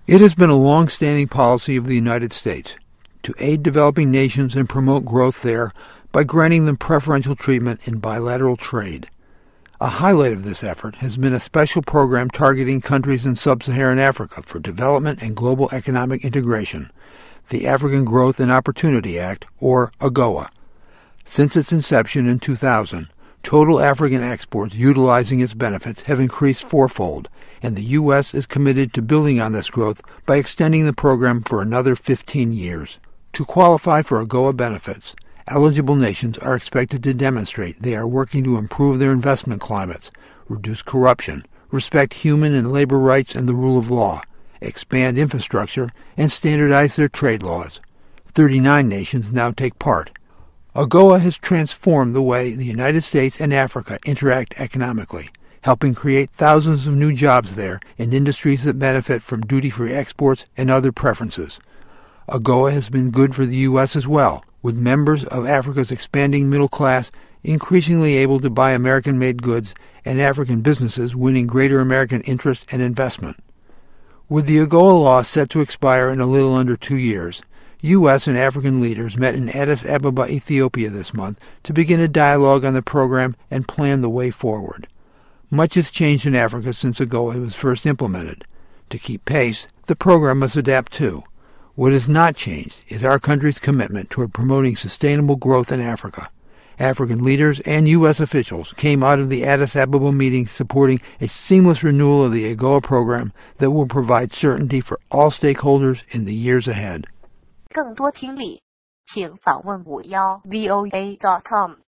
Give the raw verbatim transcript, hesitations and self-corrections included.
It has been a long-standing policy of the United States to aid developing nations and promote growth there by granting them preferential treatment in bilateral trade. A highlight of this effort has been a special program targeting countries in sub-Saharan Africa for development and global economic integration, the African Growth and Opportunity Act, or AGOA. Since its inception in two thousand, total African exports utilizing its benefits have increased fourfold, and the U S is committed to building on this growth by extending the program for another fifteen years. To qualify for AGOA benefits, eligible nations are expected to demonstrate they are working to improve their investment climates, reduce corruption, respect human and labor rights and the rule of law, expand infrastructure, and standardize their trade laws. thirty-nine nations now take part. AGOA has transformed the way the United States and Africa interact economically, helping create thousands of new jobs there in industries that benefit from duty-free exports and other preferences. AGOA has been good for the U S as well, with members of Africa's expanding middle class increasingly able to buy American-made goods and African businesses winning greater American interest and investment. With the AGOA law set to expire in a little under two years, U S and African leaders met in Addis Ababa, Ethiopia this month to begin a dialogue on the program and plan the way forward. Much has changed in Africa since AGOA was first implemented. To keep pace, the program must adapt too. What has not changed is our country's commitment toward promoting sustainable growth in Africa. African leaders and U S officials came out of the Addis Ababa meeting supporting a seamless renewal of the AGOA program that will provide certainty for all stakeholders in the years ahead. 更多听力，请访问五幺 V O A dot com。